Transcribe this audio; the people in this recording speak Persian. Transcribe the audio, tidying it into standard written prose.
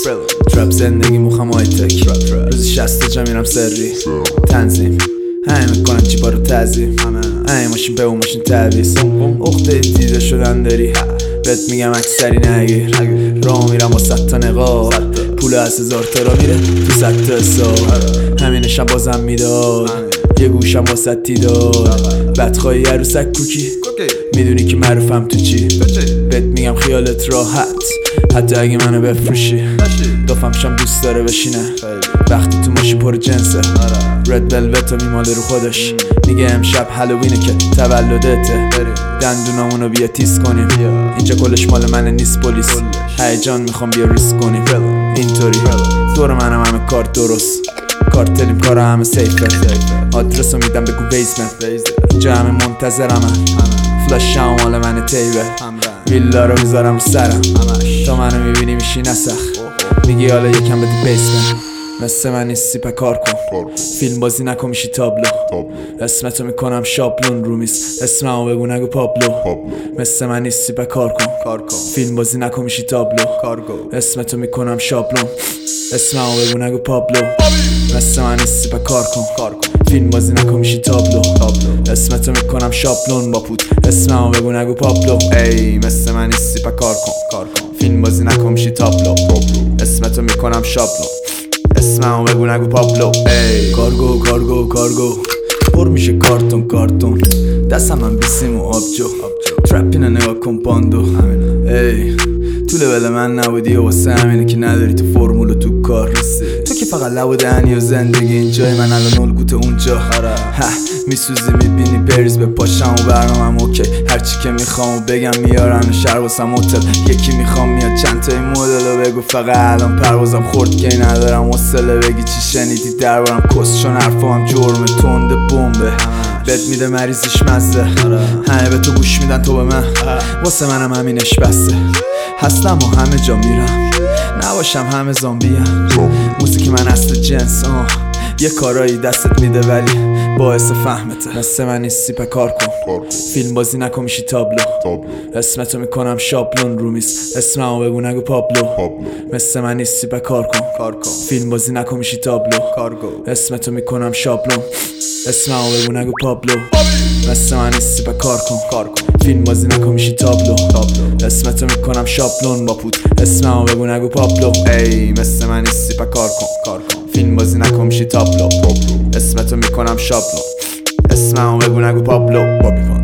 ترپ زندگی مخم های تک روزی 60 جا میرم سری تنظیم همه میکنن چیپا رو تعظیم همه ماشین به اون ماشین تعویز اخته دیده شدن داری بهت میگم اکثری نگیر راه میرم با 100 تا نقاب پول از 1000 تا را میره تو 100 تا حساب همینشم بازم میداد یه گوشم با 100 تی داد بدخواهی عروسک کوکی میدونی که معروفم تو چی بهت میگم خیالت راحت حتی اگه منو بفروشی دافم شم دوست داره بشینه وقتی تو ماشین پر جنسه رد ولوتو میماله رو خودش میگه امشب هالوینه که تولدته دندونامونو بیا تیز کنیم اینجا کلش مال من نیست پلیس هیجان میخوام بیا ریسک کنیم اینطوری دور منم همه کار درست کارتلیم کارا همه سیفه آدرسو میدم بگو بیزمن اینجا همه منتظرم فلاش هم مال من تیبه ویلا رو میذارم رو سرم تا منو میبینی میشی نسخ میگی حالا یکم بده بیسمن مثل من نیستی پا کار کن فیلم بازی نکن میشی تابلو اسمتو میکنم شابلون رو میز اسممو بگو نگو پابلو مثل من نیستی پا کار کن فیلم بازی نکن میشی تابلو اسمتو میکنم شابلون اسممو بگو نگو پابلو مثل من نیستی پا کار کن فیلم بازی نکن میشی تابلو اسمتو میکنم شابلون با پود اسممو بگو نگو پابلو ای مثل من نیستی پا کار کن فیلم بازی نکن میشی تابلو اسمتو میکنم شابلون اسممو بگو نگو پابلو ای کارگو پر میشه کارتون دستم من بیسیم و آبجو ترپینو نگاه کن پاندو ای تو لول من نبودی و واسه همینه که نداری تو فرمول و تو کار تو که فقط لب و دهنی و زندگی اینجای من الان الگوت اونجا میسوزی میبینی بریز به پاشم و برنامم اوکی هرچی که میخوام و بگم میارن و شهر واسم هتل یکی میخوام میاد چند تای مدل و بگو فقط الان پروازم خورد که ندارم حوصله بگی چی شنیدی دربارم کس چون حرفام جرم تنده بمبه بهت میده مریضیش مزه همه به تو گوش میدن تو به من واسه منم همینش بسته هستم و همه جا میرم نباشم همه زامبیم موزیک من اصل جنس یه کارایی دستت میده ولی باعث فهمته مثل من نیستی پا کار کن فیلم بازی نکن میشی تابلو اسمتو میکنم شابلون رو میز اسممو بگو نگو پابلو مثل من نیستی پا کار کن فیلم بازی نکن میشی تابلو اسمتو میکنم شابلون اسممو بگو نگو پابلو مثل من نیستی پا کار کن فیلم بازی نکن میشی تابلو اسمتو میکنم شابلون با پود اسممو بگو نگو پابلو ای مثل من نیستی پا کار کن فیلم بازی نکن میشی تابلو اسمتو میکنم شابلون اسممو بگو نگو پابلو